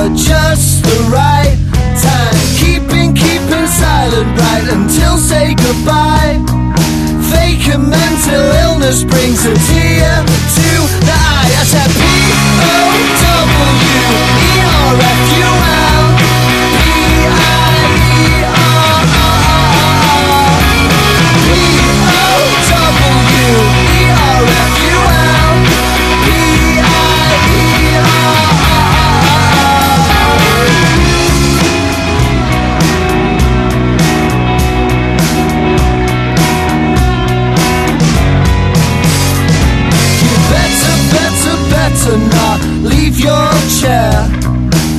at just the right time. Keeping silent right until say goodbye. Vacant mental illness brings a tear to the eye. I said